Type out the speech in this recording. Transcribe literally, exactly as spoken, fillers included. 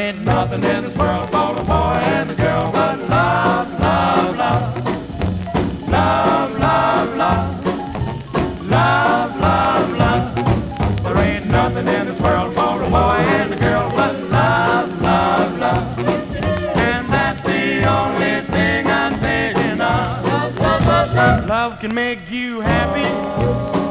ain't nothing in this world for the boy and the girl but love, love, love. Love, love, love. Love, love, love. There ain't nothing in this world for a boy and a girl but love, love, love. And that's the only thing I'm thinking of. Love can make you happy.